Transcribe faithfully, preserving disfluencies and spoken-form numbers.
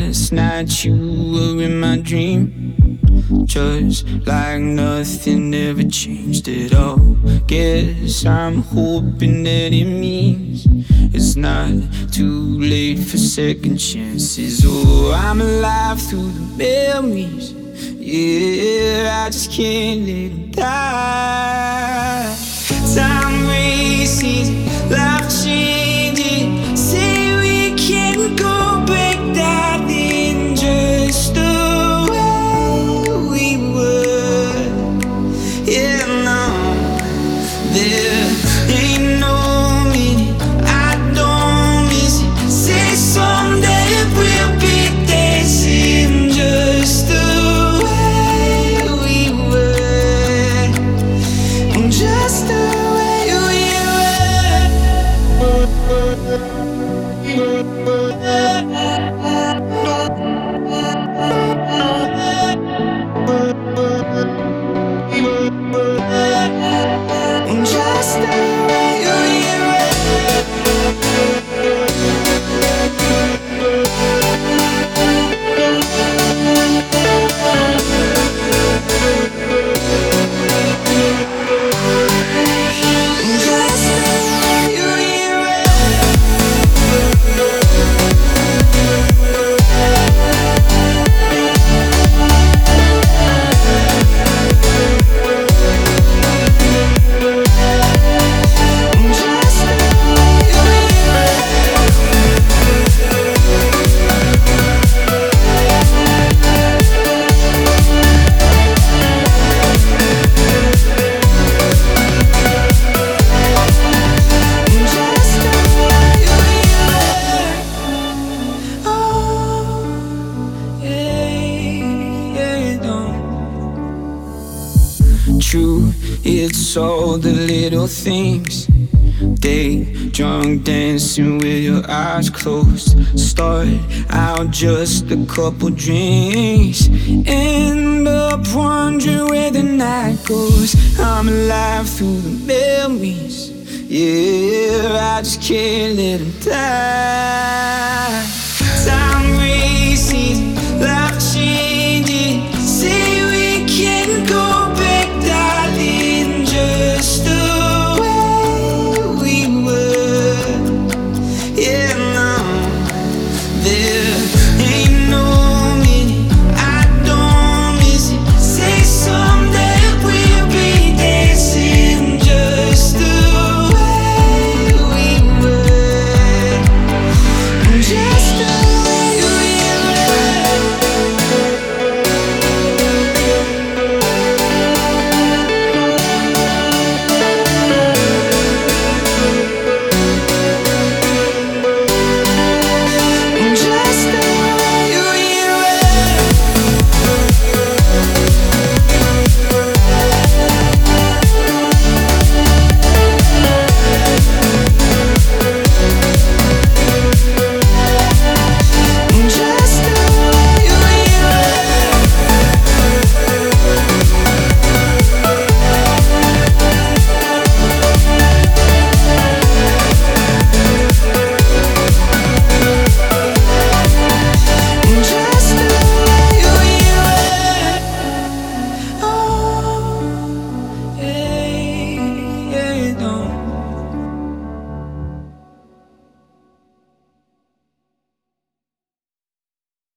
Last night you were in my dream, just like nothing ever changed at all. Guess I'm hoping that it means it's not too late for second chances. Oh, I'm alive through the memories. Yeah, I just can't let them die. Time races, life changing. Say we can go back, darling, just the way we were. Yeah, no, there ain't no meaning, I don't miss it. Say someday we'll be dancing just the way we were, just the way we were, just the way we true, it's all the little things. Day drunk dancing with your eyes closed. Start out just a couple drinks, end up wondering where the night goes. I'm alive through the memories. Yeah, I just can't let them die. Time races.